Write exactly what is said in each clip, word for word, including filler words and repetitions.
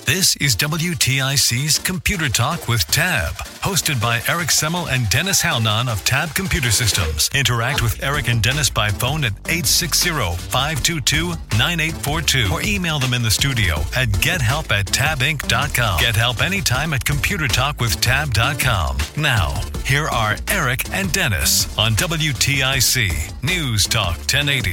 This is W T I C's Computer Talk with Tab, hosted by Eric Semmel and Dennis Halnon of Tab Computer Systems. Interact with Eric and Dennis by phone at eight six zero, five two two, nine eight four two or email them in the studio at gethelp at tab inc dot com. Get help anytime at computer talk with tab dot com. Now, here are Eric and Dennis on W T I C News Talk ten eighty.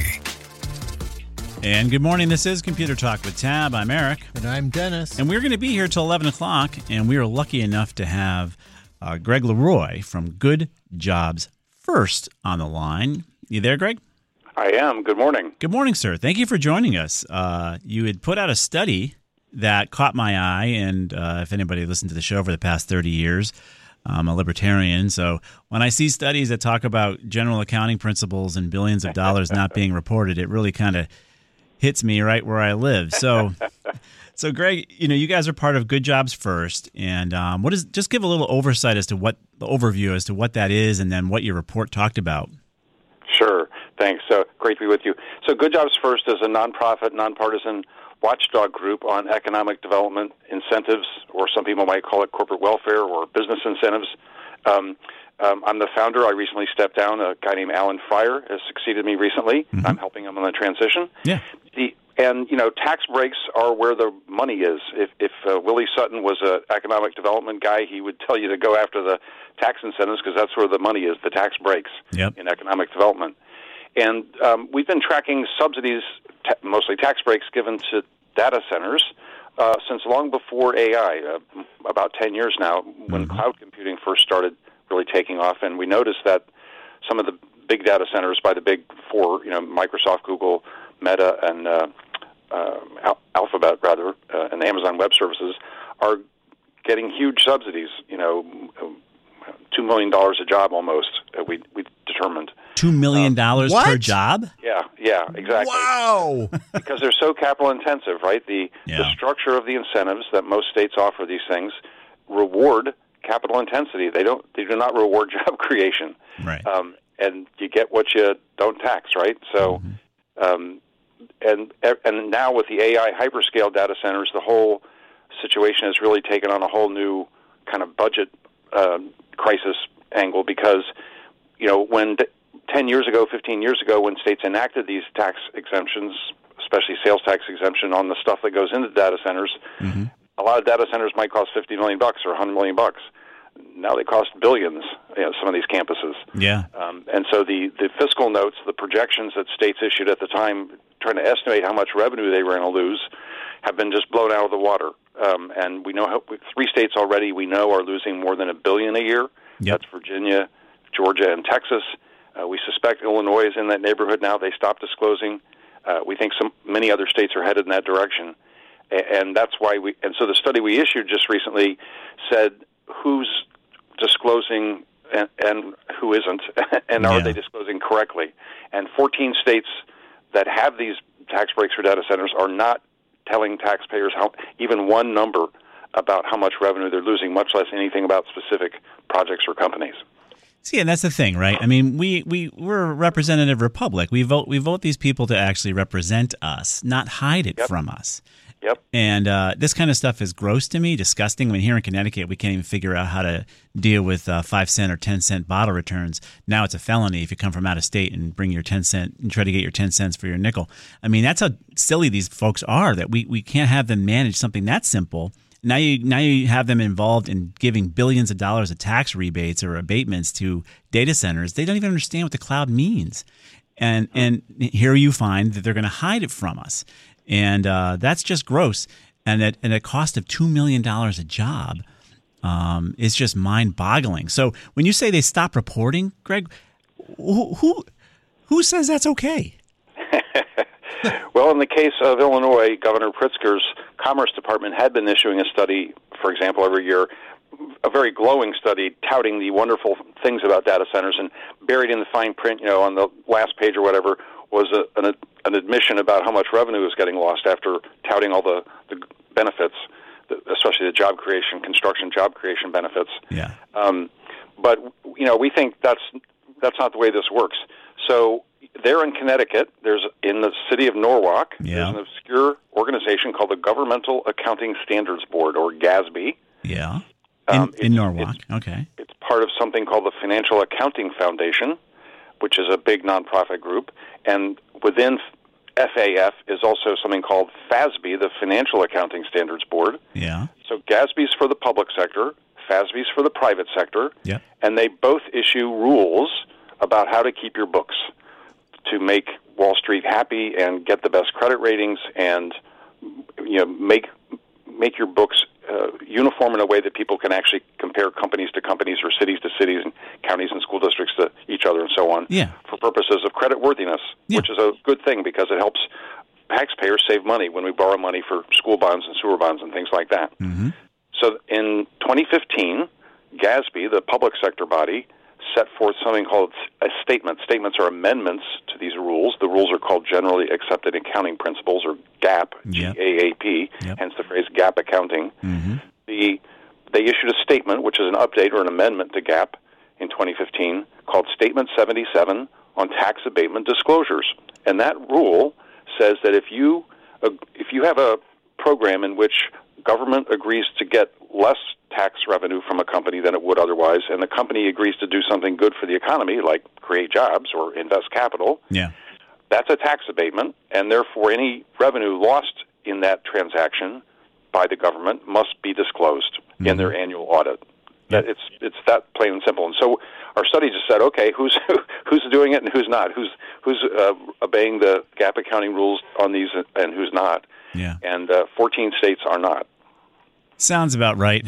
And good morning. This is Computer Talk with Tab. I'm Eric. And I'm Dennis. And we're going to be here till eleven o'clock, and we are lucky enough to have uh, Greg Leroy from Good Jobs First on the line. You there, Greg? I am. Good morning. Good morning, sir. Thank you for joining us. Uh, you had put out a study that caught my eye, and uh, if anybody listened to the show for the past thirty years, I'm a libertarian, so when I see studies that talk about general accounting principles and billions of dollars not being reported, it really kind of hits me right where I live. So, so Greg, you know, you guys are part of Good Jobs First, and um, what is just give a little oversight as to what the overview as to what that is, and then what your report talked about. Sure. Thanks. So great to be with you. So, Good Jobs First is a nonprofit, nonpartisan watchdog group on economic development incentives, or some people might call it corporate welfare or business incentives. Um, Um, I'm the founder. I recently stepped down. A guy named Alan Fryer has succeeded me recently. Mm-hmm. I'm helping him on the transition. Yeah. The, and, you know, tax breaks are where the money is. If, if uh, Willie Sutton was an economic development guy, he would tell you to go after the tax incentives because that's where the money is, the tax breaks yep. in economic development. And um, we've been tracking subsidies, ta- mostly tax breaks, given to data centers uh, since long before A I, uh, about ten years now, when mm-hmm. cloud computing first started really taking off, and we noticed that some of the big data centers by the big four, you know, Microsoft, Google, Meta, and uh, uh, Al- Alphabet, rather, uh, and Amazon Web Services, are getting huge subsidies. You know, two million dollars a job almost. Uh, we we determined two million dollars um, per job. Yeah, yeah, exactly. Wow! Because they're so capital intensive, right? The yeah. the structure of the incentives that most states offer these things reward capital intensity. They don't. They do not reward job creation. Right. Um, and you get what you don't tax, right? So, mm-hmm. um, and and now with the A I hyperscale data centers, the whole situation has really taken on a whole new kind of budget uh, crisis angle because, you know, when d- ten years ago, fifteen years ago, when states enacted these tax exemptions, especially sales tax exemption on the stuff that goes into data centers, mm-hmm. a lot of data centers might cost fifty million bucks or one hundred million bucks. Now they cost billions, you know, some of these campuses. Yeah. Um, and so the, the fiscal notes, the projections that states issued at the time, trying to estimate how much revenue they were going to lose, have been just blown out of the water. Um, and we know how, three states already we know are losing more than a billion a year. Yep. That's Virginia, Georgia, and Texas. Uh, we suspect Illinois is in that neighborhood now. They stopped disclosing. Uh, we think some many other states are headed in that direction. And that's why we. And so the study we issued just recently said who's disclosing and, and who isn't, and are yeah. they disclosing correctly? And fourteen states that have these tax breaks for data centers are not telling taxpayers how even one number about how much revenue they're losing, much less anything about specific projects or companies. See, and that's the thing, right? I mean, we, we, we're a representative republic. We vote we vote these people to actually represent us, not hide it Yep. from us. Yep. And uh, this kind of stuff is gross to me, disgusting. I mean, here in Connecticut, we can't even figure out how to deal with uh, five cent or ten cent bottle returns. Now it's a felony if you come from out of state and bring your ten cent and try to get your ten cents for your nickel. I mean, that's how silly these folks are. That we, we can't have them manage something that simple. Now you now you have them involved in giving billions of dollars of tax rebates or abatements to data centers. They don't even understand what the cloud means, and and here you find that they're going to hide it from us. And uh, that's just gross. And at, at a cost of two million dollars a job, um, it's just mind-boggling. So when you say they stop reporting, Greg, who who, who says that's okay? Well, in the case of Illinois, Governor Pritzker's Commerce Department had been issuing a study, for example, every year, a very glowing study touting the wonderful things about data centers, and buried in the fine print, you know, on the last page or whatever, was a, an, an admission about how much revenue was getting lost after touting all the, the benefits, especially the job creation, construction job creation benefits. Yeah. Um, but, you know, we think that's that's not the way this works. So there in Connecticut, there's in the city of Norwalk, yeah. there's an obscure organization organization called the Governmental Accounting Standards Board, or GASB. Yeah. In, Um, in it's- Norwalk. it's- Okay. It's part of something called the Financial Accounting Foundation, which is a big nonprofit group. And within F A F is also something called FASB, the Financial Accounting Standards Board. Yeah. So GASB's for the public sector, FASB's for the private sector, Yep. and they both issue rules about how to keep your books to make Wall Street happy and get the best credit ratings and you know make make your books uh, uniform in a way that people can actually compare companies to companies or cities to cities and counties and school districts to each other and so on Yeah. for purposes of credit worthiness, Yeah. which is a good thing because it helps taxpayers save money when we borrow money for school bonds and sewer bonds and things like that. Mm-hmm. So in twenty fifteen, GASB, the public sector body, set forth something called a statement. Statements are amendments to these rules. The rules are called Generally Accepted Accounting Principles, or GAAP, Yep. G A A P, Yep. hence the phrase GAAP accounting. Mm-hmm. The, they issued a statement, which is an update or an amendment to GAAP in twenty fifteen, called Statement seventy-seven on tax abatement disclosures. And that rule says that if you uh, if you have a program in which government agrees to get less tax revenue from a company than it would otherwise, and the company agrees to do something good for the economy, like create jobs or invest capital, Yeah. that's a tax abatement, and therefore any revenue lost in that transaction by the government must be disclosed mm-hmm. in their annual audit. That it's it's that plain and simple. And so our study just said, okay, who's who's doing it and who's not? Who's who's uh, obeying the GAAP accounting rules on these and who's not? Yeah. And uh, fourteen states are not. Sounds about right.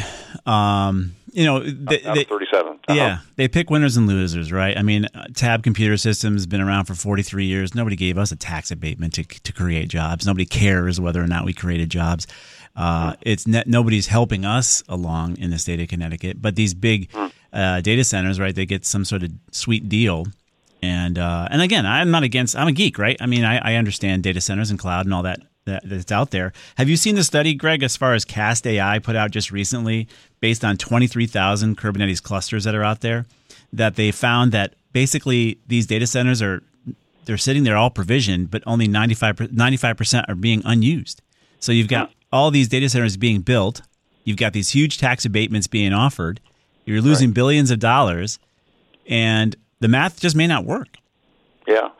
Um, you know, they, out they, of thirty-seven. Uh-huh. Yeah, they pick winners and losers, right? I mean, uh, Tab Computer Systems has been around for forty-three years. Nobody gave us a tax abatement to to create jobs. Nobody cares whether or not we created jobs. Uh, it's ne- nobody's helping us along in the state of Connecticut. But these big uh, data centers, right? They get some sort of sweet deal. And uh, and again, I'm not against. I'm a geek, right? I mean, I, I understand data centers and cloud and all that. That, that's out there. Have you seen the study, Greg, as far as Cast A I put out just recently, based on twenty-three thousand Kubernetes clusters that are out there, that they found that basically these data centers are they're sitting there all provisioned, but only ninety-five percent are being unused. So you've got all these data centers being built. You've got these huge tax abatements being offered. You're losing right. billions of dollars, and the math just may not work. Yeah.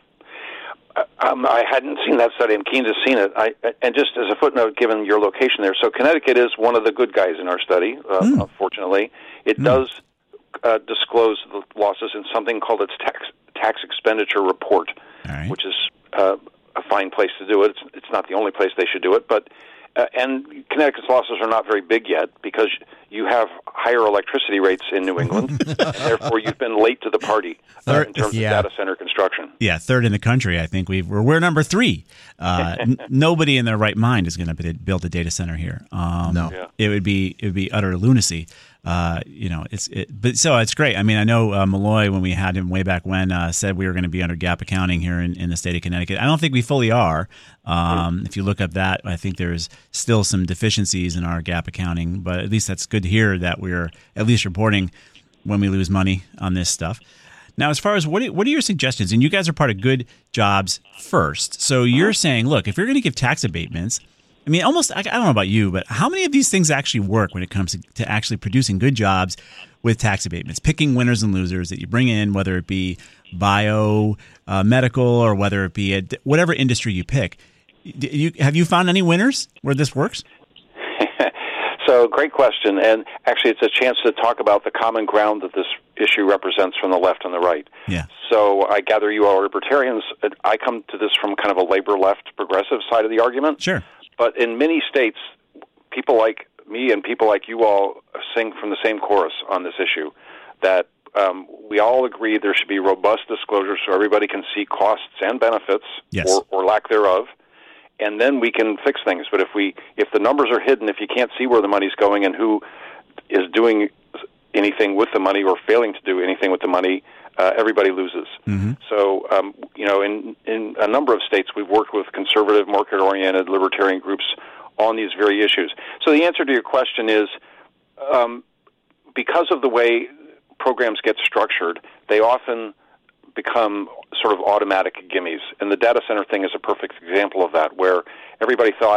Um, I hadn't seen that study. I'm keen to see it. I, and just as a footnote, given your location there, so Connecticut is one of the good guys in our study, uh, mm. fortunately. It mm. does uh, disclose the losses in something called its tax tax expenditure report, right. which is uh, a fine place to do it. It's, it's not the only place they should do it, but uh, and Connecticut's losses are not very big yet because you have higher electricity rates in New England, and therefore you've been late to the party uh, in terms yeah. of data center construction. Yeah, third in the country. I think we've, we're we're number three. Uh, n- nobody in their right mind is going to build a data center here. Um, no, yeah. it would be it would be utter lunacy. Uh, you know, it's it, but so it's great. I mean, I know uh, Malloy, when we had him way back when, uh, said we were going to be under GAAP accounting here in, in the state of Connecticut. I don't think we fully are. Um, mm. If you look up that, I think there's still some deficiencies in our GAAP accounting, but at least that's good to hear that we're at least reporting when we lose money on this stuff. Now, as far as what are, what are your suggestions? And you guys are part of Good Jobs First. So you're saying, look, if you're going to give tax abatements, I mean, almost, I don't know about you, but how many of these things actually work when it comes to, to actually producing good jobs with tax abatements, picking winners and losers that you bring in, whether it be bio, uh, medical, or whether it be a, whatever industry you pick? You, have you found any winners where this works? So, great question. And actually, it's a chance to talk about the common ground that this issue represents from the left and the right. Yeah. So, I gather you are libertarians. I come to this from kind of a labor-left progressive side of the argument. Sure. But in many states, people like me and people like you all sing from the same chorus on this issue, that um, we all agree there should be robust disclosure so everybody can see costs and benefits, yes. or, or lack thereof, and then we can fix things. But if we if the numbers are hidden, if you can't see where the money's going and who is doing anything with the money or failing to do anything with the money, uh, everybody loses. Mm-hmm. So, um, you know, in, in a number of states, we've worked with conservative, market-oriented, libertarian groups on these very issues. So the answer to your question is, um, because of the way programs get structured, they often become sort of automatic gimmies. And the data center thing is a perfect example of that, where everybody thought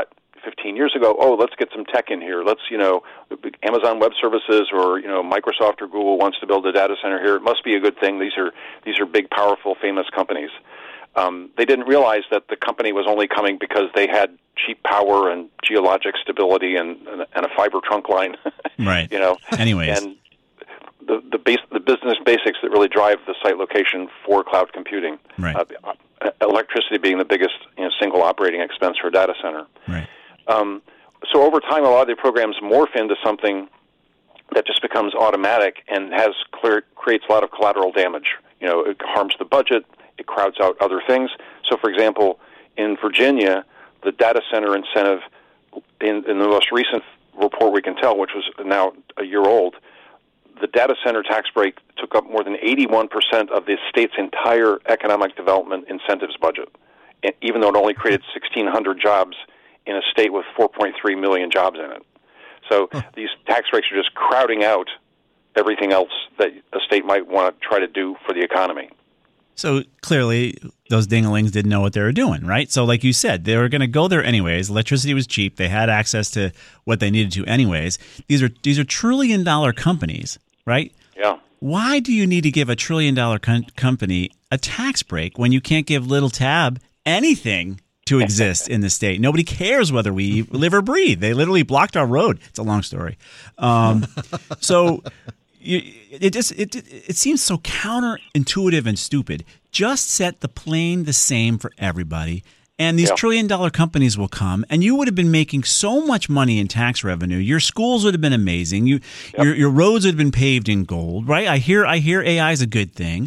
fifteen years ago, oh, let's get some tech in here. Let's, you know, Amazon Web Services or, you know, Microsoft or Google wants to build a data center here. It must be a good thing. These are these are big, powerful, famous companies. Um, they didn't realize that the company was only coming because they had cheap power and geologic stability and, and, and a fiber trunk line. Right. You know. Anyways. And the the base the business basics that really drive the site location for cloud computing. Right. Uh, electricity being the biggest, you know, single operating expense for a data center. Right. Um, so over time, a lot of the programs morph into something that just becomes automatic and has clear creates a lot of collateral damage. You know, it harms the budget. It crowds out other things. So, for example, in Virginia, the data center incentive, in, in the most recent report we can tell, which was now a year old, the data center tax break took up more than eighty-one percent of the state's entire economic development incentives budget, and even though it only created sixteen hundred jobs in a state with four point three million jobs in it. So huh. these tax breaks are just crowding out everything else that a state might want to try to do for the economy. So clearly, those dinglings didn't know what they were doing, right? So like you said, they were going to go there anyways. Electricity was cheap. They had access to what they needed to anyways. These are these are trillion-dollar companies, right? Yeah. Why do you need to give a trillion-dollar com- company a tax break when you can't give Little Tab anything to exist in the state? Nobody cares whether we live or breathe. They literally blocked our road. It's a long story. Um, so... You, it just it it seems so counterintuitive and stupid. Just set the plane the same for everybody, and these yeah. trillion dollar companies will come, and you would have been making so much money in tax revenue. Your schools would have been amazing. You yep. your your roads would have been paved in gold, right? I hear I hear A I is a good thing.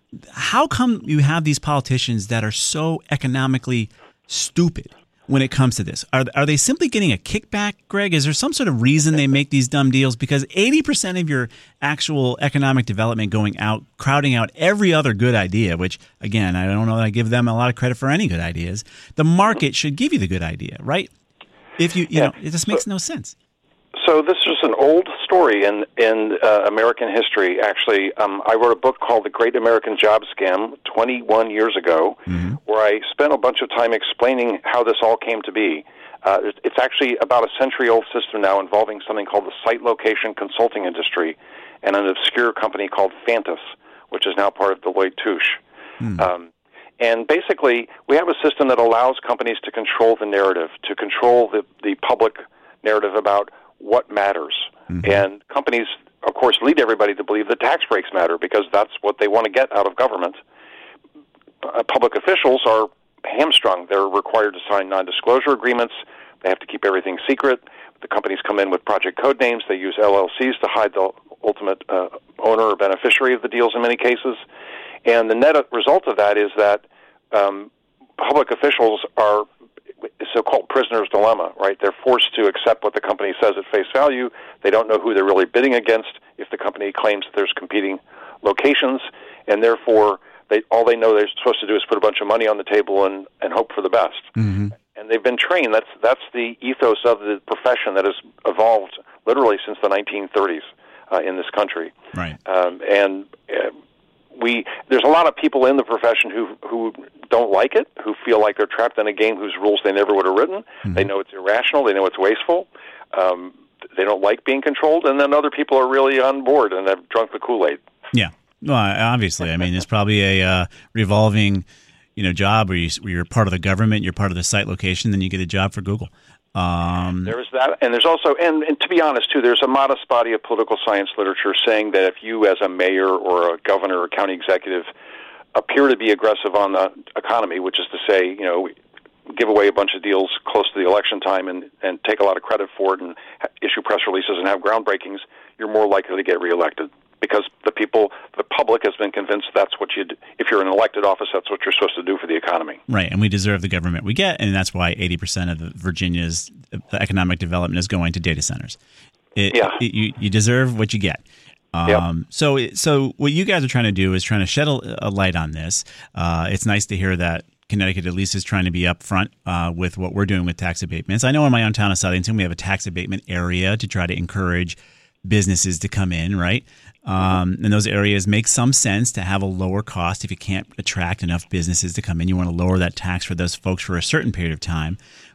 How come you have these politicians that are so economically stupid when it comes to this? Are are they simply getting a kickback, Greg? Is there some sort of reason they make these dumb deals? Because eighty percent of your actual economic development going out, crowding out every other good idea, which, again, I don't know that I give them a lot of credit for any good ideas. The market should give you the good idea, right? If you, you yeah. know, it just makes no sense. So this is an old story in in uh, American history. Actually, um, I wrote a book called The Great American Job Scam twenty-one years ago, mm-hmm. where I spent a bunch of time explaining how this all came to be. Uh, it's actually about a century-old system now involving something called the site location consulting industry and an obscure company called Fantas, which is now part of Deloitte Touche. Mm. Um, and basically, we have a system that allows companies to control the narrative, to control the, the public narrative about what matters. Mm-hmm. And companies, of course, lead everybody to believe that tax breaks matter because that's what they want to get out of government. Uh, public officials are hamstrung. They're required to sign non-disclosure agreements. They have to keep everything secret. The companies come in with project code names. They use L L Cs to hide the ultimate uh, owner or beneficiary of the deals in many cases. And the net result of that is that um, public officials are so-called prisoner's dilemma, right? They're forced to accept what the company says at face value. They don't know who they're really bidding against if the company claims that there's competing locations, and therefore they all they know they're supposed to do is put a bunch of money on the table and, and hope for the best. Mm-hmm. And they've been trained. That's that's the ethos of the profession that has evolved literally since the nineteen thirties uh, in this country. Right. Um, and uh, we there's a lot of people in the profession who who don't like it, who feel like they're trapped in a game whose rules they never would have written. Mm-hmm. They know it's irrational. They know it's wasteful. Um, they don't like being controlled. And then other people are really on board and have drunk the Kool-Aid. Yeah. Well, obviously. I mean, it's probably a uh, revolving, you know, job where, you, where you're part of the government, you're part of the site location, then you get a job for Google. Um, there's that, and there's also, and, and to be honest, too, there's a modest body of political science literature saying that if you, as a mayor or a governor or county executive, appear to be aggressive on the economy, which is to say, you know, give away a bunch of deals close to the election time and, and take a lot of credit for it and ha- issue press releases and have groundbreakings, you're more likely to get reelected. Because the people, the public has been convinced that's what you, if you're in an elected office, that's what you're supposed to do for the economy. Right, and we deserve the government we get, and that's why eighty percent of Virginia's economic development is going to data centers. It, yeah. It, you, you deserve what you get. Um, yep. So, so what you guys are trying to do is trying to shed a, a light on this. Uh, it's nice to hear that Connecticut at least is trying to be upfront uh, with what we're doing with tax abatements. I know in my own town of Southington, we have a tax abatement area to try to encourage businesses to come in, right? Um, and those areas make some sense to have a lower cost. If you can't attract enough businesses to come in, you want to lower that tax for those folks for a certain period of time.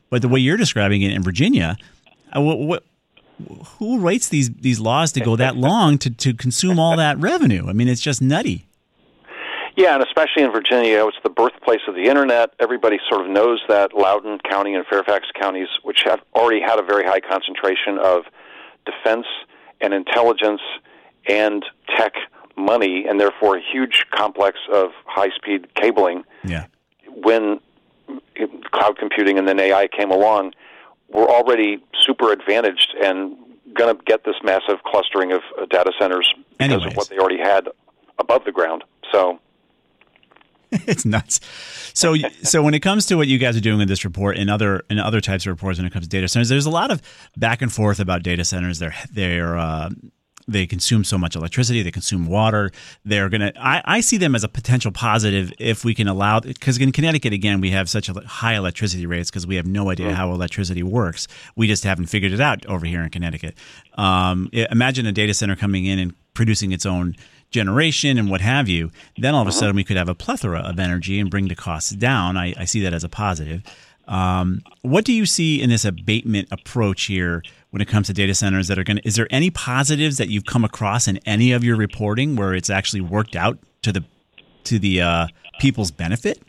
But the way you're describing it in Virginia, uh, what, what who writes these these laws to go that long to, to consume all that revenue? I mean, it's just nutty. Yeah, and especially in Virginia, it's the birthplace of the Internet. Everybody sort of knows that Loudoun County and Fairfax counties, which have already had a very high concentration of defense and intelligence and tech money, and therefore a huge complex of high-speed cabling. Yeah. When cloud computing and then A I came along, we're already super advantaged and going to get this massive clustering of uh, data centers because Anyways. of what they already had above the ground. So it's nuts. So, so when it comes to what you guys are doing in this report and other and other types of reports when it comes to data centers, there's a lot of back and forth about data centers. They're they're uh, they consume so much electricity. They consume water. They're gonna. I, I see them as a potential positive if we can allow. Because in Connecticut, again, we have such a high electricity rates because we have no idea how electricity works. We just haven't figured it out over here in Connecticut. Um, imagine a data center coming in and producing its own generation and what have you. Then all of a sudden we could have a plethora of energy and bring the costs down. I, I see that as a positive. Um, what do you see in this abatement approach here when it comes to data centers that are going to, is there any positives that you've come across in any of your reporting where it's actually worked out to the, to the uh, people's benefit?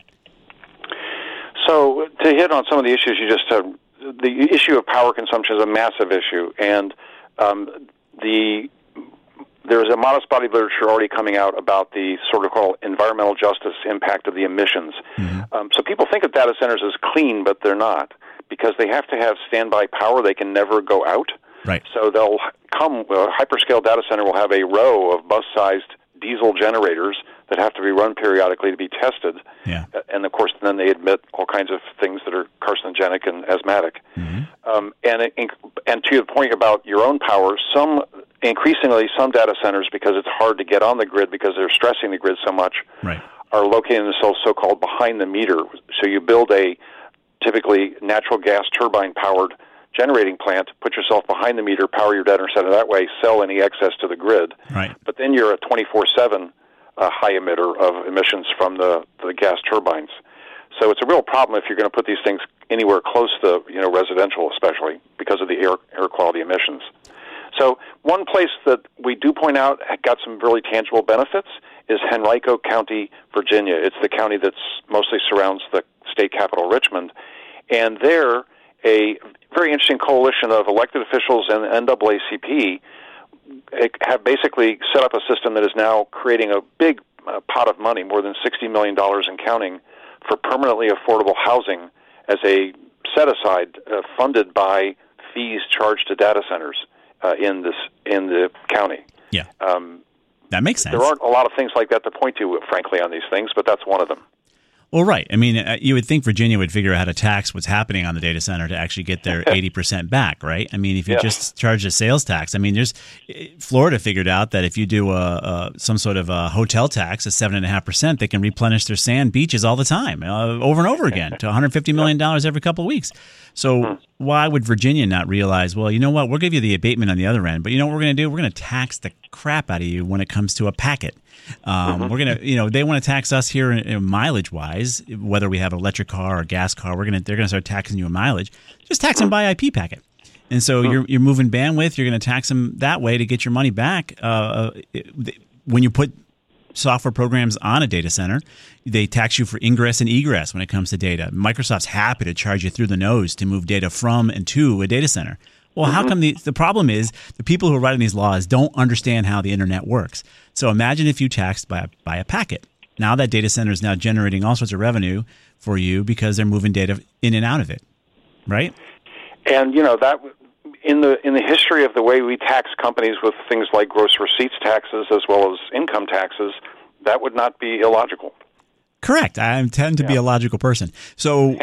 So to hit on some of the issues you just said, the issue of power consumption is a massive issue, and um, the there's a modest body of literature already coming out about the sort of called environmental justice impact of the emissions. Mm-hmm. Um, so people think of data centers as clean, but they're not, because they have to have standby power. They can never go out. Right. So they'll come, a hyperscale data center will have a row of bus-sized diesel generators that have to be run periodically to be tested. Yeah. And, of course, then they emit all kinds of things that are carcinogenic and asthmatic. Mm-hmm. Um, and, it, and to your point about your own power, some increasingly some data centers, because it's hard to get on the grid because they're stressing the grid so much, right, are located in the so-called behind the meter. So you build a typically natural gas turbine-powered generating plant, put yourself behind the meter, power your data center that way, sell any excess to the grid. Right. But then you're a twenty-four seven uh, high emitter of emissions from the, the gas turbines. So it's a real problem if you're going to put these things anywhere close to, you know, residential, especially because of the air air quality emissions. So one place that we do point out got some really tangible benefits is Henrico County, Virginia. It's the county that's mostly surrounds the state capital, Richmond. And there, a very interesting coalition of elected officials and N double A C P have basically set up a system that is now creating a big uh, pot of money, more than sixty million dollars and counting, for permanently affordable housing as a set-aside uh, funded by fees charged to data centers uh, in this in the county. Yeah, um, that makes sense. There aren't a lot of things like that to point to, frankly, on these things, but that's one of them. Well, right. I mean, uh, you would think Virginia would figure out how to tax what's happening on the data center to actually get their eighty percent back, right? I mean, if you yeah. just charge a sales tax, I mean, there's Florida figured out that if you do a, a some sort of a hotel tax at seven and a half percent, they can replenish their sand beaches all the time, uh, over and over again, to one hundred fifty million dollars every couple of weeks. So why would Virginia not realize, well, you know what, we'll give you the abatement on the other end, but you know what we're going to do? We're going to tax the crap out of you when it comes to a packet. Um, mm-hmm. We're going to, you know, they want to tax us here in, in mileage-wise, whether we have an electric car or a gas car. We're going to, they're going to start taxing you in mileage. Just tax them by I P packet. And so mm-hmm. you're you're moving bandwidth. You're going to tax them that way to get your money back. Uh, it, when you put software programs on a data center, they tax you for ingress and egress when it comes to data. Microsoft's happy to charge you through the nose to move data from and to a data center. Well, mm-hmm. how come the the problem is the people who are writing these laws don't understand how the internet works? So imagine if you taxed by a, by a packet. Now that data center is now generating all sorts of revenue for you because they're moving data in and out of it, right? And you know that in the in the history of the way we tax companies with things like gross receipts taxes as well as income taxes, that would not be illogical. Correct. I tend to yeah. be a logical person. So,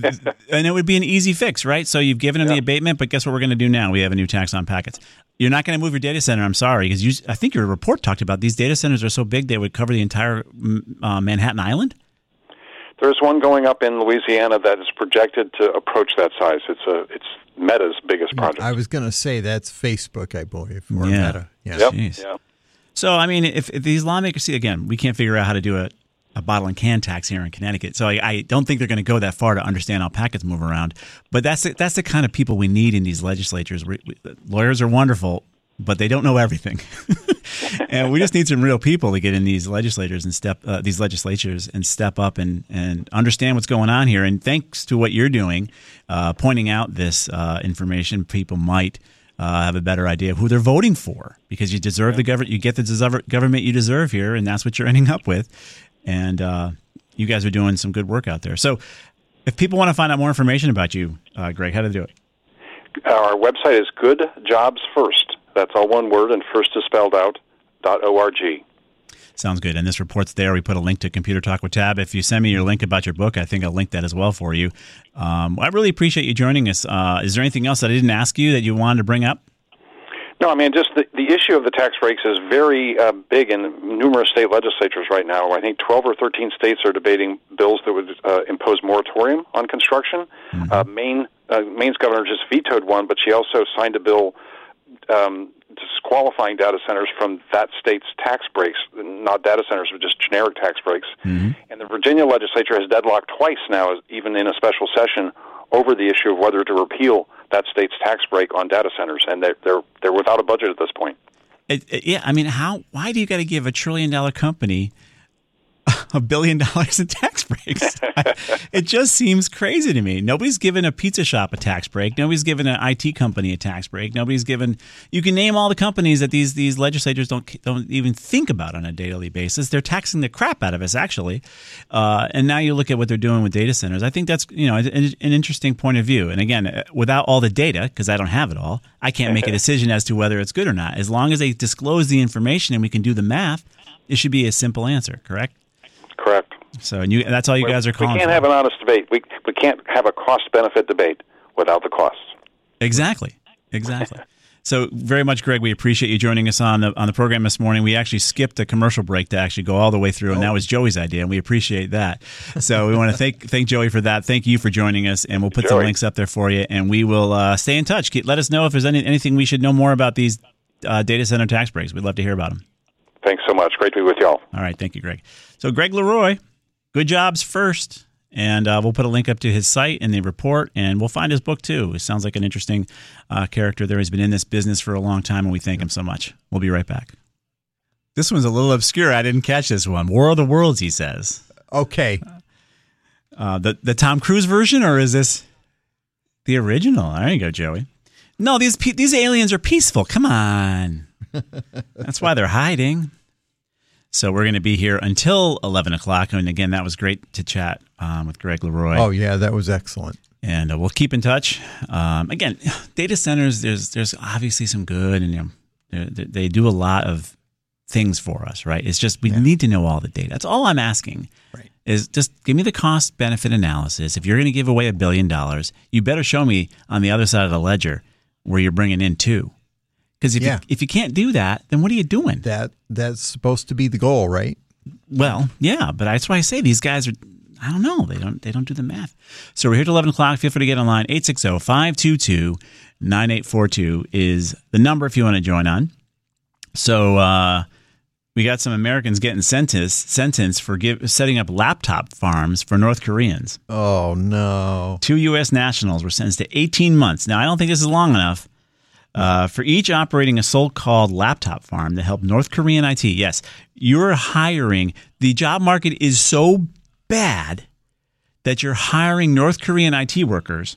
and it would be an easy fix, right? So you've given them yeah. the abatement, but guess what we're going to do now? We have a new tax on packets. You're not going to move your data center. I'm sorry, because you, I think your report talked about these data centers are so big they would cover the entire uh, Manhattan Island. There's one going up in Louisiana that is projected to approach that size. It's a it's Meta's biggest project. I was going to say that's Facebook, I believe, or yeah. Meta. Yeah. Yep. Yeah. So, I mean, if, if these lawmakers see, again, we can't figure out how to do it a bottle and can tax here in Connecticut. So I, I don't think they're going to go that far to understand how packets move around. But that's the, that's the kind of people we need in these legislatures. We, we, lawyers are wonderful, but they don't know everything. And we just need some real people to get in these legislators and step uh, these legislatures and step up and, and understand what's going on here. And thanks to what you're doing, uh, pointing out this uh, information, people might uh, have a better idea of who they're voting for, because you deserve the government. You get the deserve, government you deserve here, and that's what you're ending up with. And uh, you guys are doing some good work out there. So, if people want to find out more information about you, uh, Greg, how do they do it? Our website is Good Jobs First. That's all one word, and first is spelled out, dot org. Sounds good. And this report's there. We put a link to Computer Talk with Tab. If you send me your link about your book, I think I'll link that as well for you. Um, I really appreciate you joining us. Uh, is there anything else that I didn't ask you that you wanted to bring up? No, I mean, just the, the issue of the tax breaks is very uh, big in numerous state legislatures right now. I think twelve or thirteen states are debating bills that would uh, impose moratorium on construction. Mm-hmm. Uh, Maine, uh, Maine's governor just vetoed one, but she also signed a bill um, disqualifying data centers from that state's tax breaks, not data centers, but just generic tax breaks. Mm-hmm. And the Virginia legislature has deadlocked twice now, even in a special session, over the issue of whether to repeal that state's tax break on data centers, and they're they're, they're without a budget at this point. It, it, yeah, I mean, how? Why do you got to give a trillion dollar company a billion dollars in tax breaks? It just seems crazy to me. Nobody's given a pizza shop a tax break. Nobody's given an I T company a tax break. Nobody's given. You can name all the companies that these these legislators don't don't even think about on a daily basis. They're taxing the crap out of us, actually. Uh, and now you look at what they're doing with data centers. I think that's you know an, an interesting point of view. And again, without all the data, because I don't have it all, I can't make a decision as to whether it's good or not. As long as they disclose the information and we can do the math, it should be a simple answer. Correct? Correct. So, and you, that's all you guys are calling for. We can't for. have an honest debate. We we can't have a cost-benefit debate without the costs. Exactly. Exactly. So, very much, Greg, we appreciate you joining us on the on the program this morning. We actually skipped a commercial break to actually go all the way through, and that was Joey's idea, and we appreciate that. So, we want to thank thank Joey for that. Thank you for joining us, and we'll put Joey. some links up there for you, and we will uh, stay in touch. Let us know if there's any, anything we should know more about these uh, data center tax breaks. We'd love to hear about them. Thanks so much. Great to be with y'all. All right. Thank you, Greg. So Greg Leroy, Good Jobs First. And uh, we'll put a link up to his site and the report, and we'll find his book, too. It sounds like an interesting uh, character there. He's been in this business for a long time, and we thank him so much. We'll be right back. This one's a little obscure. I didn't catch this one. War of the Worlds, he says. Okay. Uh, the, the Tom Cruise version, or is this the original? There you go, Joey. No, these these aliens are peaceful. Come on. That's why they're hiding. So we're going to be here until eleven o'clock. And again, that was great to chat um, with Greg Leroy. Oh, yeah, that was excellent. And uh, we'll keep in touch. Um, again, data centers, there's there's obviously some good, and you know, they, they do a lot of things for us, right? It's just we yeah. need to know all the data. That's all I'm asking. Right. Is just give me the cost-benefit analysis. If you're going to give away a billion dollars, you better show me on the other side of the ledger where you're bringing in two. Because if, yeah. you, if you can't do that, then what are you doing? That That's supposed to be the goal, right? Well, yeah, but that's why I say these guys are, I don't know, they don't they don't do the math. So we're here till eleven o'clock. Feel free to get online. eight six zero, five two two, nine eight four two is the number if you want to join on. So uh, we got some Americans getting sentenced, sentenced for give, setting up laptop farms for North Koreans. Oh, no. Two U S nationals were sentenced to eighteen months. Now, I don't think this is long enough. Uh, for each operating a so-called laptop farm that helped North Korean I T. Yes, you're hiring. The job market is so bad that you're hiring North Korean I T workers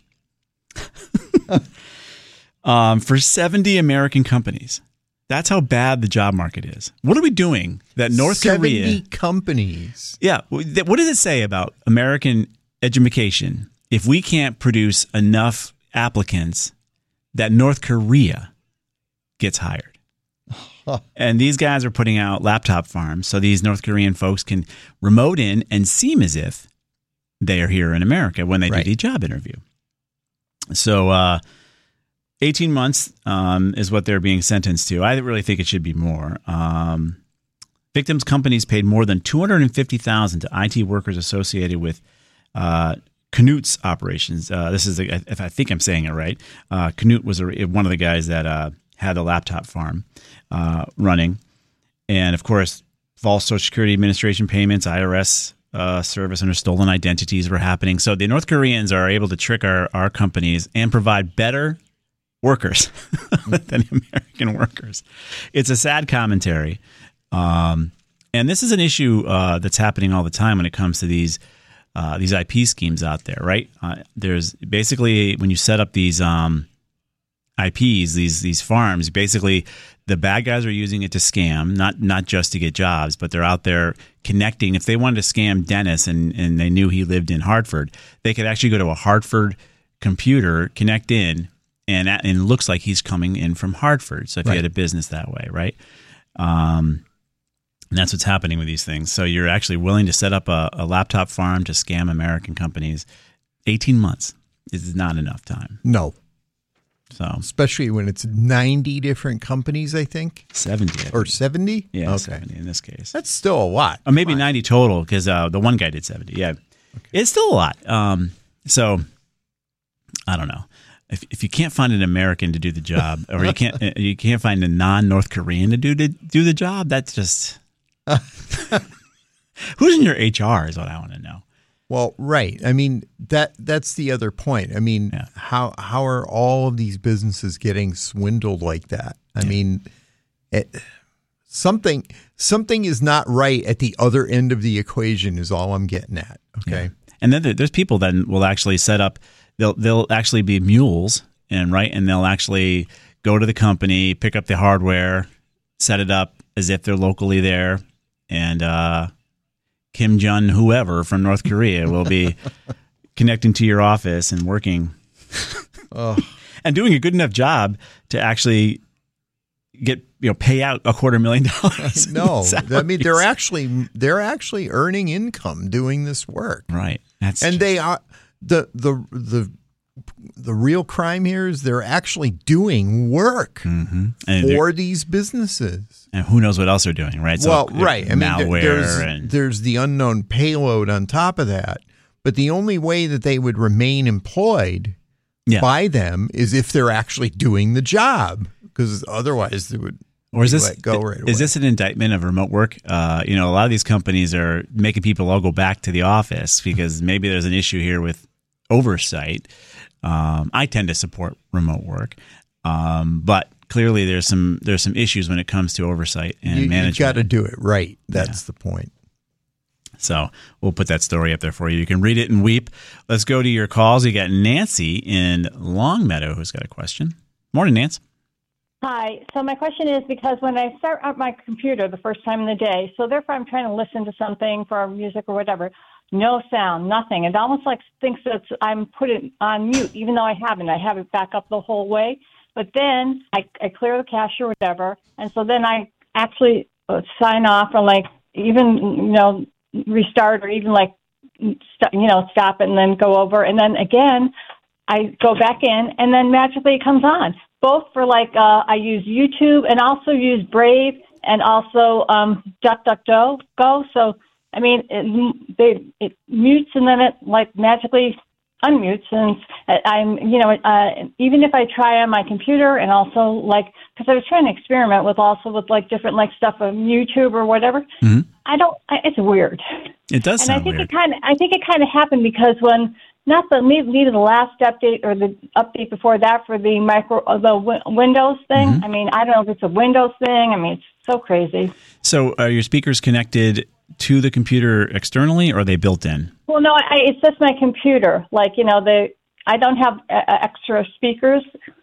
um, for seventy American companies. That's how bad the job market is. What are we doing that North seventy Korea... seventy companies. Yeah. What does it say about American education if we can't produce enough applicants that North Korea gets hired? And these guys are putting out laptop farms so these North Korean folks can remote in and seem as if they are here in America when they right. do the job interview. So uh, eighteen months um, is what they're being sentenced to. I really think it should be more. Um, victims' companies paid more than two hundred fifty thousand dollars to I T workers associated with uh Canute's operations. Uh, this is, a, if I think I'm saying it right, uh, Canute was a, one of the guys that uh, had the laptop farm uh, running. And, of course, false Social Security Administration payments, I R S uh, service under stolen identities were happening. So the North Koreans are able to trick our, our companies and provide better workers than American workers. It's a sad commentary. Um, and this is an issue uh, that's happening all the time when it comes to these uh, these I P schemes out there, right? Uh, there's basically, when you set up these um, I Ps, these these farms, basically the bad guys are using it to scam, not not just to get jobs, but they're out there connecting. If they wanted to scam Dennis and, and they knew he lived in Hartford, they could actually go to a Hartford computer, connect in, and and it looks like he's coming in from Hartford. So if Right. you had a business that way, right? Um, and that's what's happening with these things. So you're actually willing to set up a, a laptop farm to scam American companies. eighteen months is not enough time. No, So especially when it's ninety different companies, I think, seventy. I think. or seventy. Yeah, okay, seventy in this case. that's still a lot. Or maybe ninety total, because uh, the one guy did seventy. Yeah, it's still a lot. Um, so I don't know. If if you can't find an American to do the job, or you can't you can't find a non-North Korean to do to do the job, that's just who's in your H R is what I want to know. Well, right. I mean, that that's the other point. I mean, Yeah. how how are all of these businesses getting swindled like that? I mean, it, something something is not right at the other end of the equation is all I'm getting at. Okay. And then there- there's people that will actually set up. They'll they'll actually be mules, and right, and they'll actually go to the company, pick up the hardware, set it up as if they're locally there, and uh, Kim Jong whoever from North Korea will be connecting to your office and working Oh, and doing a good enough job to actually get you know pay out a quarter million dollars. in no, I mean they're salaries. actually they're actually earning income doing this work, right. That's and they are the the the the real crime here is they're actually doing work mm-hmm. and, they're- for these businesses. and who knows what else they're doing, right? So, Well, right. I mean, there- malware there's and there's the unknown payload on top of that. But the only way that they would remain employed Yeah. by them is if they're actually doing the job, because otherwise they would Or is be this let go right away. is this an indictment of remote work? Uh, you know, a lot of these companies are making people all go back to the office because maybe there's an issue here with oversight. Um, I tend to support remote work, um, but clearly there's some there's some issues when it comes to oversight and you, management. You've got to do it right. That's the point. So we'll put that story up there for you. You can read it and weep. Let's go to your calls. You got Nancy in Longmeadow who's got a question. Morning, Nance. Hi. So my question is, because when I start up my computer the first time in the day, so therefore I'm trying to listen to something for music or whatever, no sound, nothing. It almost like thinks that I'm put it on mute, even though I haven't. I have it back up the whole way. But then I, I clear the cache or whatever, and so then I actually uh, sign off or like even, you know, restart or even like, st- you know, stop it and then go over. And then again, I go back in and then magically it comes on. Both for like, uh, I use YouTube and also use Brave and also um, DuckDuckGo. Go. So, I mean, it, they, it mutes and then it like magically unmutes. And I'm, you know, uh, even if I try on my computer and also like, because I was trying to experiment with also with like different like stuff on YouTube or whatever. Mm-hmm. I don't, I, it's weird. It does And I sound think weird. it kind of, I think it kind of happened because when not the maybe the last update or the update before that for the micro uh, the w- Windows thing. Mm-hmm. I mean, I don't know if it's a Windows thing. I mean, it's so crazy. So are your speakers connected to the computer externally, or are they built in? Well, no, I, it's just my computer. Like you know, the I don't have uh, extra speakers.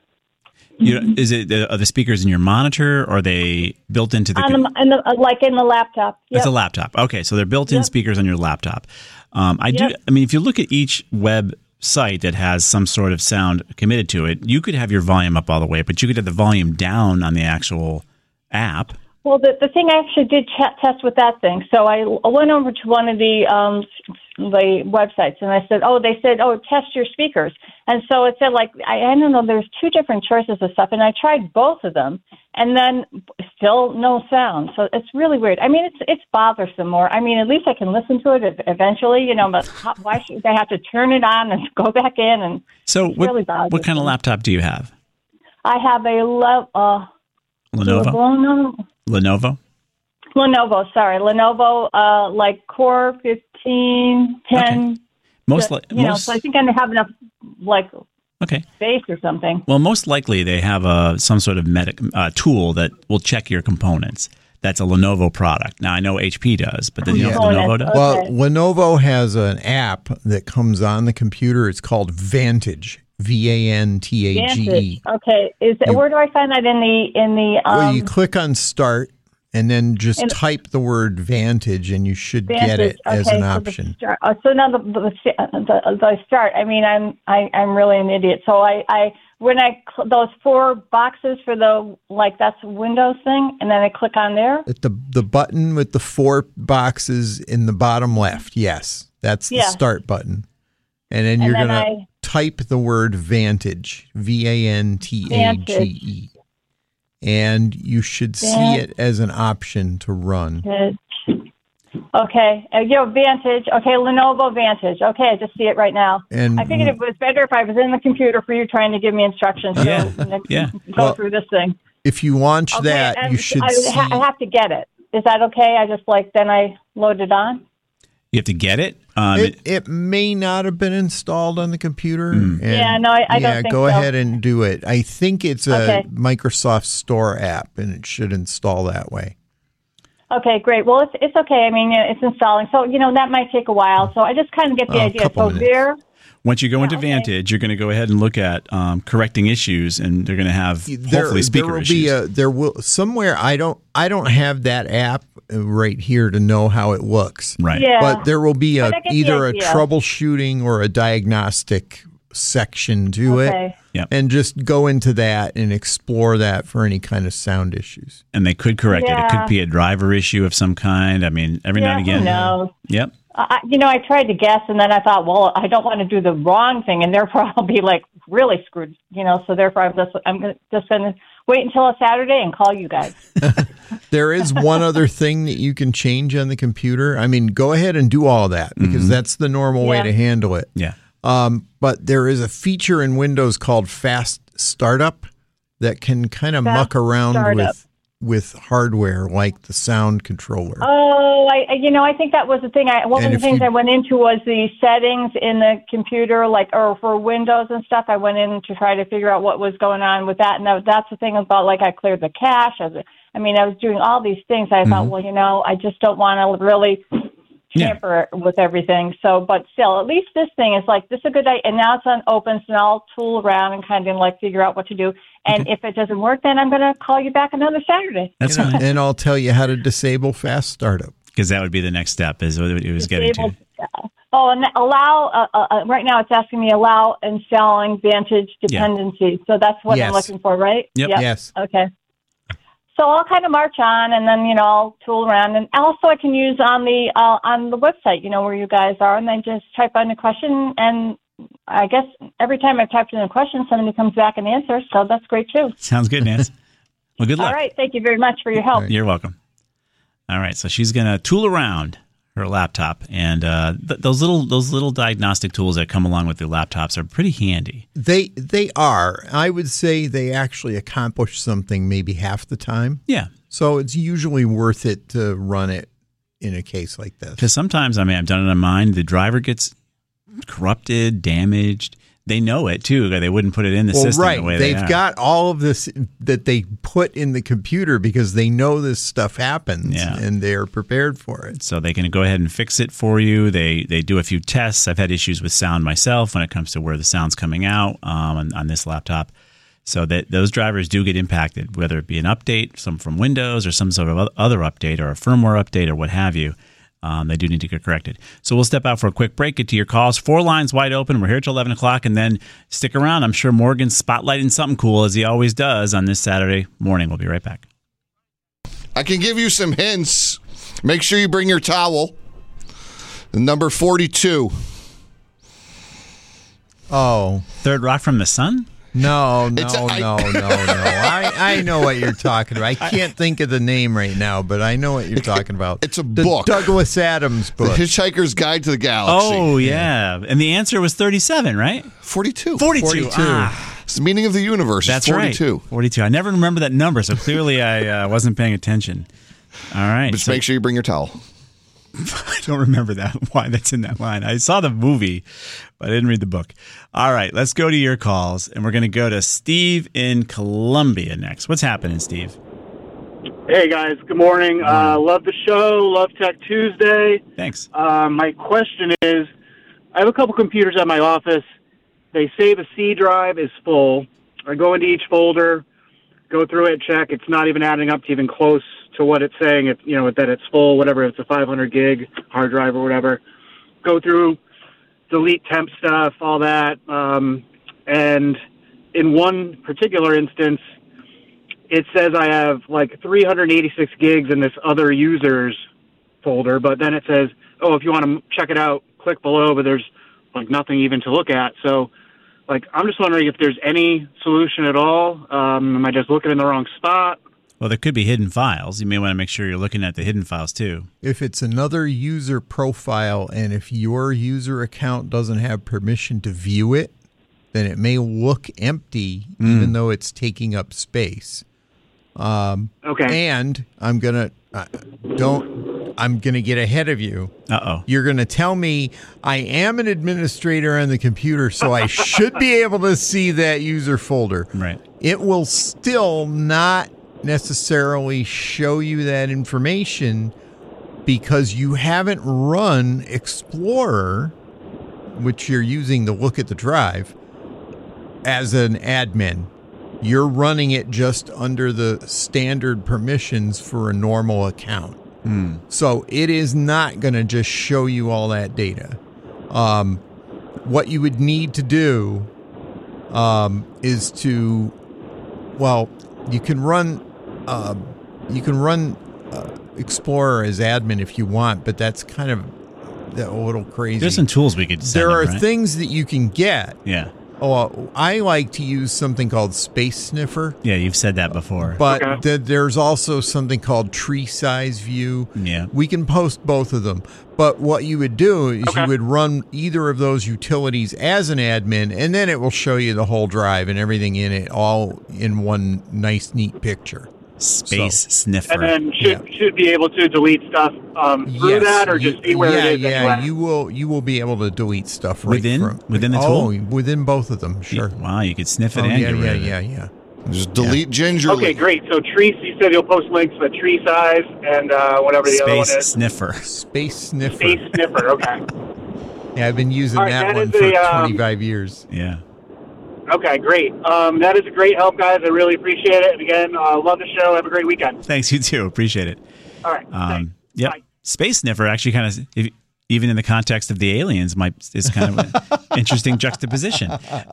You know, is it are the speakers in your monitor, or are they built into the? On the, in the, uh, like in the laptop. Yep. It's a laptop. Okay, so they're built-in Yep. speakers on your laptop. Um, I do. Yep. I mean, if you look at each web site that has some sort of sound committed to it, you could have your volume up all the way, but you could have the volume down on the actual app. Well, the the thing I actually did ch- test with that thing. So I went over to one of the um the websites and I said, oh, they said, oh, test your speakers. And so it said like I, I don't know, there's two different choices of stuff, and I tried both of them, and then still no sound. So it's really weird. I mean, it's it's bothersome. More. I mean, at least I can listen to it ev- eventually, you know. But how, why should I have to turn it on and go back in? And So, what, really bothers what kind of me. laptop do you have? I have a le- uh, Lenovo. Lenovo. Lenovo. Lenovo, sorry. Lenovo, uh, like Core fifteen, ten. Okay. Most, li- you know, most so I think I have enough, like, okay. space or something. Well, most likely they have a, some sort of medic, uh, tool that will check your components. That's a Lenovo product. Now, I know H P does, but did you know what Lenovo does? Okay. Well, Lenovo has an app that comes on the computer. It's called Vantage, V A N T A G E. Vantage. Okay. Is it, where do I find that in the in the? Um, Well, you click on Start and then just in- type the word Vantage, and you should Vantage. get it as Okay, an so the option. start- uh, so now the the, the the start. I mean, I'm I, I'm really an idiot. So I, I when I cl- those four boxes for the like that's Windows thing, and then I click on there. At the the button with the four boxes in the bottom left, yes, that's the Yeah. Start button, and then And you're then gonna I- type the word Vantage, V A N T A G E, and you should see Van- it as an option to run. Vantage. Okay, uh, yo, Vantage. Okay, Lenovo Vantage. Okay, I just see it right now. And I figured it was better if I was in the computer for you trying to give me instructions. to Yeah, go, and yeah. Go Well, through this thing. If you launch Okay, that, and you should I, see. ha- I have to get it. Is that okay? I just like then I load it on. You have to get it. Um, It, it may not have been installed on the computer. Hmm. and Yeah, no, I- I don't yeah, think go so. ahead and do it. I think it's a Okay. Microsoft Store app, and it should install that way. Okay, great. Well, it's it's okay. I mean, it's installing, so you know that might take a while. So I just kind of get the Oh, a idea. couple So minutes. there. Once you go into okay. Vantage, you're going to go ahead and look at um, correcting issues, and they're going to have There, hopefully speaker there will issues. be a there will somewhere. I don't I don't have that app right here to know how it looks. right. Yeah. But there will be a But I get the either a idea. troubleshooting or a diagnostic section to Okay. it. Yep. And just go into that and explore that for any kind of sound issues. And they could correct it. It Yeah. could be a driver issue of some kind. I mean, every now Yeah, and who again. knows? Yep. I, you know, I tried to guess, and then I thought, well, I don't want to do the wrong thing, and therefore I'll be like really screwed. You know, so therefore I'm just I'm gonna, just going to wait until a Saturday and call you guys. There is one other thing that you can change on the computer. I mean, go ahead and do all that because that's the normal way Yeah. to handle it. Yeah. Um, but there is a feature in Windows called Fast Startup that can kind of Fast muck around Startup. with with hardware like the sound controller. Oh, I, I- you know, I think that was the thing. I, one And of the if things you- I went into was the settings in the computer, like, or for Windows and stuff. I went in to try to figure out what was going on with that. And that, that's the thing about, like, I cleared the cache. I, was, I mean, I was doing all these things. I thought, well, you know, I just don't want to really Yeah. tamper with everything. So, but still, at least this thing is like, this is a good idea. And now it's on open, so now I'll tool around and kind of like figure out what to do. And if it doesn't work, then I'm going to call you back another Saturday. That's You know, fine. and I'll tell you how to disable Fast Startup. Because that would be the next step, is what it was getting to. Disable- Oh, and allow, uh, uh, right now it's asking me allow installing Vantage dependencies. So that's what Yes. I'm looking for, right? Yep. Yes. Okay. So I'll kind of march on, and then, you know, I'll tool around. And also I can use on the uh, on the website, you know, where you guys are, and then just type on the question. And I guess every time I've typed in a question, somebody comes back and answers. So that's great, too. Sounds good, Nance. Well, good luck. All right. Thank you very much for your help. You're welcome. All right, so she's going to tool around her laptop, and uh, th- those little those little diagnostic tools that come along with the laptops are pretty handy. They they are. I would say they actually accomplish something maybe half the time. Yeah, So it's usually worth it to run it in a case like this. because sometimes, I mean, I've done it on mine. The driver gets corrupted, damaged. They know it too. They wouldn't put it in the Well, system right. the way they They've are. got all of this that they put in the computer because they know this stuff happens Yeah. and they're prepared for it. So they can go ahead and fix it for you. They they do a few tests. I've had issues with sound myself when it comes to where the sound's coming out um, on, on this laptop. So that those drivers do get impacted, whether it be an update, some from Windows or some sort of other update or a firmware update or what have you. Um, they do need to get corrected. So we'll step out for a quick break, get to your calls. Four lines wide open. We're here till eleven o'clock, and then stick around. I'm sure Morgan's spotlighting something cool, as he always does on this Saturday morning. We'll be right back. I can give you some hints. Make sure you bring your towel. Number forty-two. Oh, Third Rock from the Sun? no, no, It's a- I- no, no, no. I, I know what you're talking about. I can't think of the name right now, but I know what you're talking about. It's a the book. Douglas Adams The book. Hitchhiker's Guide to the Galaxy. Oh, yeah. And the answer was thirty-seven, right? forty-two. forty-two. forty-two. Ah, It's the meaning of the universe. that's forty-two. right. forty-two. I never remember that number, so clearly I uh, wasn't paying attention. All right. Just so- make sure you bring your towel. I don't remember that, why that's in that line. I saw the movie, but I didn't read the book. All right, let's go to your calls, and we're going to go to Steve in Columbia next. What's happening, Steve? Hey, guys. Good morning. Uh, love the show. Love Tech Tuesday. Thanks. Uh, my question is, I have a couple computers at my office. They say the C drive is full. I go into each folder, go through it, check. It's not even adding up to even close to what it's saying. It's, you know, that it's full, whatever. It's a five hundred gig hard drive or whatever. Go through, delete temp stuff, all that. Um, and in one particular instance, it says I have like three hundred eighty-six gigs in this other users folder, but then it says, oh, if you want to check it out, click below, but there's like nothing even to look at. So, like, I'm just wondering if there's any solution at all. Um, am I just looking in the wrong spot? Well, there could be hidden files. You may want to make sure you're looking at the hidden files too. If it's another user profile and if your user account doesn't have permission to view it, then it may look empty mm. even though it's taking up space. Um, okay. And I'm going to uh, don't I'm going to get ahead of you. Uh-oh. You're going to tell me I am an administrator on the computer, so I should be able to see that user folder. Right. It will still not necessarily show you that information because you haven't run Explorer, which you're using to look at the drive, as an admin. You're running it just under the standard permissions for a normal account. Hmm. So it is not going to just show you all that data. Um, what you would need to do um, is to, well, you can run Uh, you can run uh, Explorer as admin if you want, but that's kind of a little crazy. There's some tools we could send There them, are right? things that you can get. Yeah. Oh, I like to use something called Space Sniffer. Yeah, you've said that before. But Okay. th- there's also something called Tree Size View. Yeah. We can post both of them. But what you would do is Okay. you would run either of those utilities as an admin, and then it will show you the whole drive and everything in it all in one nice, neat picture. Space So- Sniffer. And then should Yeah. should be able to delete stuff um, through Yes, that, or you- just be where yeah, it is yeah, anyway? you will you will be able to delete stuff right Within- from within the oh, tool? within both of them, sure. Wow, you could sniff it Oh, and yeah, get rid yeah, of it. yeah, yeah. Just delete gingerly. Okay, great. So tree, you said you'll post links for tree size and uh, whatever the other one Space is. Sniffer. Space Sniffer. Space sniffer. Okay. Yeah, I've been using All right, that, that one is for a, um, twenty-five years. Yeah. Okay, great. Um, that is a great help, guys. I really appreciate it. And again, uh, love the show. Have a great weekend. Thanks, you too. Appreciate it. All right. thanks. Um, yep. Bye. Space Sniffer actually kind of, if, even in the context of the aliens, might is kind of an interesting juxtaposition.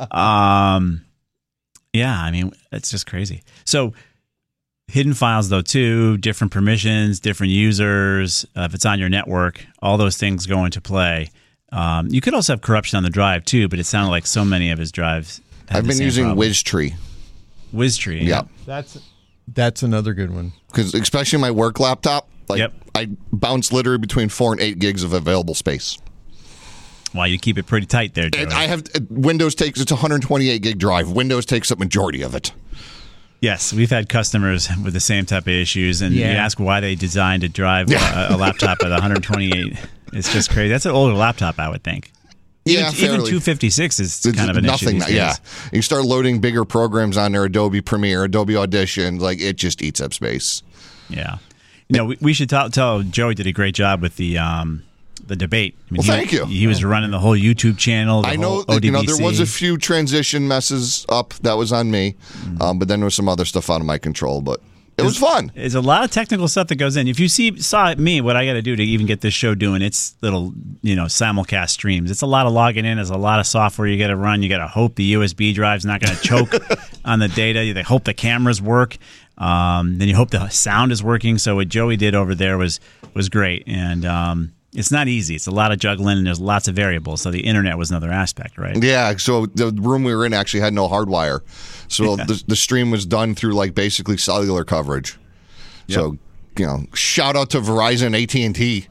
Um, yeah, I mean, it's just crazy. So hidden files, though, too, different permissions, different users, uh, if it's on your network, all those things go into play. Um, you could also have corruption on the drive, too, but it sounded like so many of his drives had I've the been same using problem. WizTree. WizTree. Yeah. That's that's another good one. Because especially my work laptop, like Yep. I bounce literally between four and eight gigs of available space. Well, you keep it pretty tight there, Joey. And I have Windows takes it's a one hundred twenty-eight gig drive. Windows takes up majority of it. Yes, we've had customers with the same type of issues, and Yeah. you ask why they designed to drive a, a laptop at one hundred twenty-eight. It's just crazy. That's an older laptop, I would think. Even, Yeah, even fairly. two fifty-six is It's kind of an nothing. issue these Yeah, days. you start loading bigger programs on there, Adobe Premiere, Adobe Audition, like it just eats up space. Yeah. You know, we, we should tell, tell Joey did a great job with the um, the debate. I mean, Well, he, thank you. He was running the whole YouTube channel. The I know whole that, you know O D B C. there was a few transition messes up that was on me, Mm-hmm. um, but then there was some other stuff out of my control. But it was fun. There's a lot of technical stuff that goes in. If you see saw me, what I got to do to even get this show doing its little, you know, simulcast streams. It's a lot of logging in. There's a lot of software you got to run. You got to hope the U S B drive's not going to choke on the data. They hope the cameras work. Um, then you hope the sound is working. So what Joey did over there was was great, and um, it's not easy. It's a lot of juggling, and there's lots of variables. So the internet was another aspect, right? Yeah, so the room we were in actually had no hardwire, so Yeah. the, the stream was done through like basically cellular coverage. So you know, shout out to Verizon, A T and T.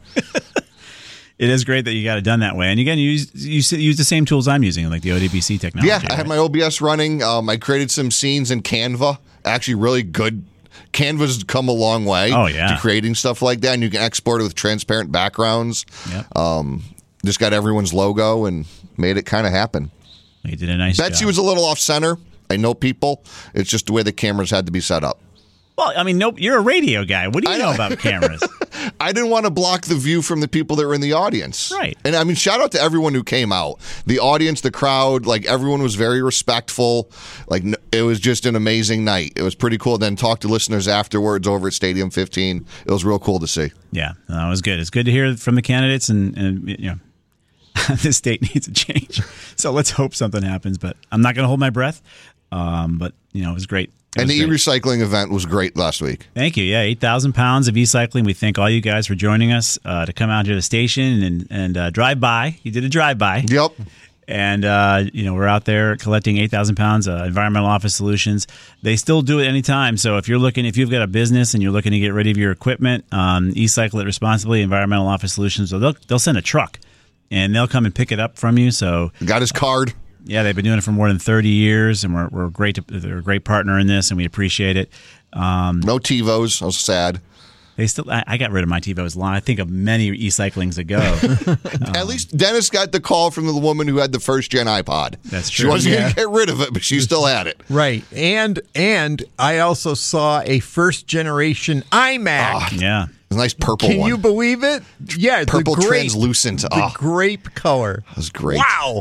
It is great that you got it done that way. And again, you use, you s- use the same tools I'm using, like the O D B C technology. Yeah, I had right? my O B S running. Um, I created some scenes in Canva, actually really good Canva's come a long way Oh, yeah. to creating stuff like that, and you can export it with transparent backgrounds. Yep. Um, just got everyone's logo and made it kind of happen. You did a nice Betsy job. was a little off center. I know people. It's just the way the cameras had to be set up. Well, I mean, nope. You're a radio guy. What do you I know know. about cameras? I didn't want to block the view from the people that were in the audience. Right. And I mean, shout out to everyone who came out. The audience, the crowd, like everyone was very respectful. Like n- it was just an amazing night. It was pretty cool. Then talk to listeners afterwards over at Stadium fifteen. It was real cool to see. Yeah, no, it was good. It's good to hear from the candidates, and, and you know, the state needs a change. So let's hope something happens. But I'm not going to hold my breath. Um, but you know, it was great. It And was the great. e-recycling event was great last week. Thank you. Yeah, eight thousand pounds of e-cycling. We thank all you guys for joining us uh, to come out here to the station and and uh, drive by. You did a drive by. Yep. And, uh, you know, we're out there collecting eight thousand pounds of Environmental Office Solutions. They still do it anytime. So if you're looking, if you've got a business and you're looking to get rid of your equipment, um, e-cycle it responsibly, Environmental Office Solutions, so they'll, they'll send a truck and they'll come and pick it up from you. So Got his card. yeah, they've been doing it for more than thirty years, and we're, we're great. To, they're a great partner in this, and we appreciate it. Um, No TiVos. I was sad. they still, I, I got rid of my TiVos long. I think of many e-cyclings ago. At least Dennis got the call from the woman who had the first gen iPod. That's She true. wasn't Yeah. going to get rid of it, but she still had it. Right. And and I also saw a first generation iMac. Yeah. It was a nice purple Can one. you believe it? Yeah, Purple the grape, translucent. The Oh, grape color. that was great. Wow.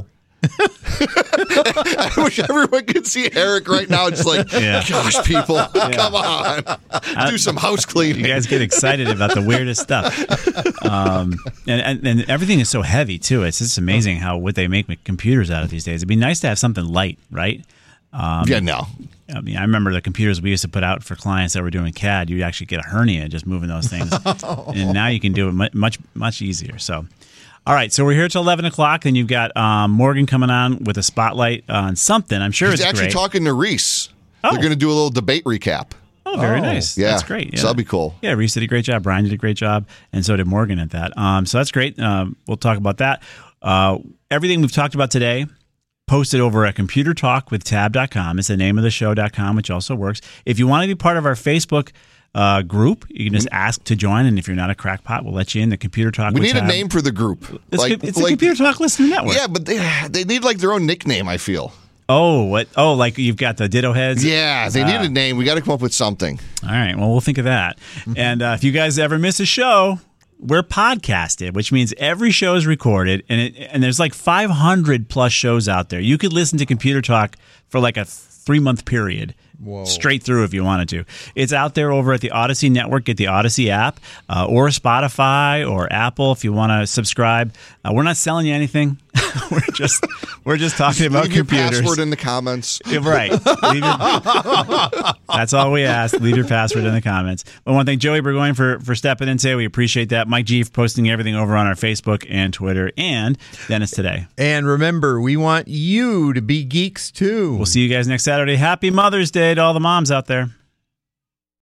I wish everyone could see Eric right now. It's like, Yeah. gosh, people, come on. Do some house cleaning. You guys get excited about the weirdest stuff. Um, and, and, and everything is so heavy, too. It's just amazing how what they make computers out of these days. It'd be nice to have something light, right? Um, yeah, no. I mean, I remember the computers we used to put out for clients that were doing C A D. You'd actually get a hernia just moving those things. And now you can do it mu- much, much easier. So, all right. So we're here till eleven o'clock. Then you've got um, Morgan coming on with a spotlight on something. I'm sure He's it's actually great. talking to Reese. Oh. They're going to do a little debate recap. Oh, very Oh. nice. Yeah. That's great. Yeah. So that'll be cool. Yeah, Reese did a great job. Brian did a great job. And so did Morgan at that. Um, so that's great. Um, we'll talk about that. Uh, everything we've talked about today, posted over at computer talk with tab dot com. It's the name of the show dot com, which also works. If you want to be part of our Facebook uh, group, you can just ask to join. And if you're not a crackpot, we'll let you in the Computer Talk We with need a Tab. name for the group. It's, like, it's like- the Computer Talk Listener Network. Yeah, but they, they need like their own nickname, I feel. Oh, what? Oh, like you've got the Ditto Heads? Yeah, they need Uh, a name. We got to come up with something. All right. Well, we'll think of that. And uh, if you guys ever miss a show, we're podcasted, which means every show is recorded, and it, and there's like five hundred plus shows out there. You could listen to Computer Talk for like a three month period. Whoa. Straight through if you wanted to. It's out there over at the Odyssey Network. Get the Odyssey app uh, or Spotify or Apple if you want to subscribe. Uh, we're not selling you anything. we're just we're just talking about Leave your computers. password in the comments. Yeah, right. Leave your- That's all we ask. Leave your password in the comments. I want to thank Joey Burgoyne for, for stepping in today. We appreciate that. Mike G for posting everything over on our Facebook and Twitter, and Dennis today. And remember, we want you to be geeks too. We'll see you guys next Saturday. Happy Mother's Day to all the moms out there.